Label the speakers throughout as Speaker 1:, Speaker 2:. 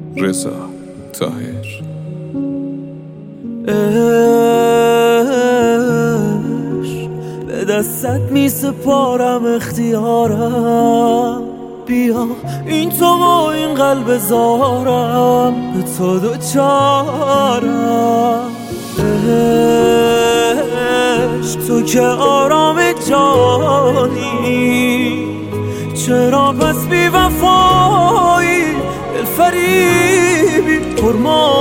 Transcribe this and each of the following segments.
Speaker 1: رضا طاهر.
Speaker 2: عشق به دستت می سپارم اختیارم، بیا این تو و این قلب زارم به تو دوچارم. عشق تو که آرام جانی، چرا پس بی وفایی دلفریبی پر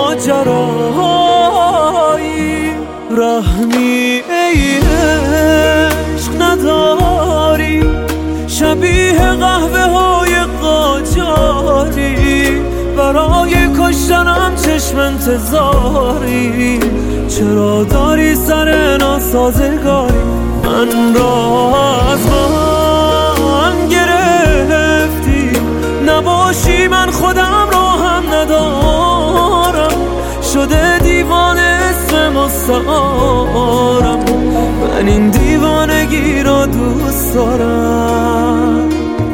Speaker 2: ماجرایی؟ رحمی ای عشق نداری، شبیه قهوه های قاجاری، برای کشتنم چشم انتظاری. چرا داری سر ناسازگاری من را از من گرفتی؟ نباشی من خودم را هم ندارم، شده دیوانه اسم مستعارم. من این دیوانگی را دوست دارم.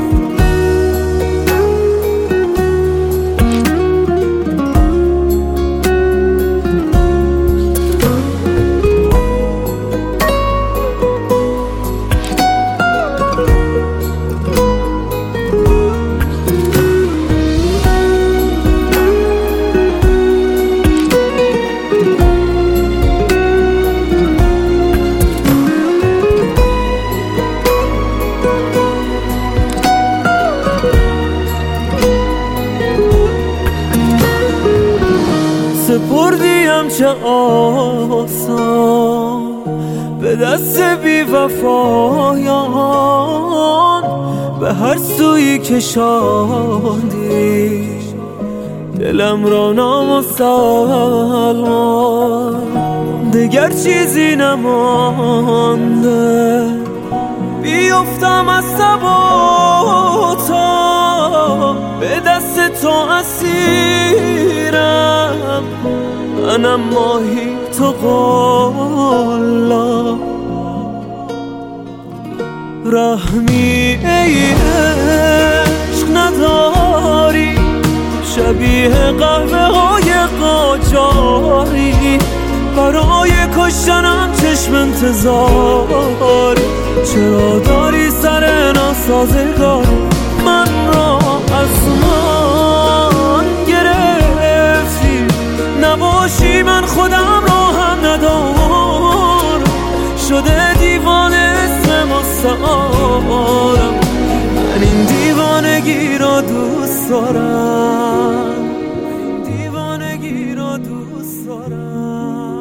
Speaker 2: سپردیم چه آسان به دست بی وفایان، به هر سویی کشاندی دلم را نامسلمان. دگر چیزی نمانده، بیفتم از ثباتا، به دست تو اسیرم منم ماهی تو قلا. رحمی ای عشق نداری، شبیه قهوه های قاجاری، برای کشتنم چشم انتظاری. چرا داری سر ناسازگاری من را از من گرفتی؟ نباشی من خودم را هم ندارم، شده دیوانه اسم مستعارم. من این دیوانگی را دوست دارم، دیوانگی را دوست دارم.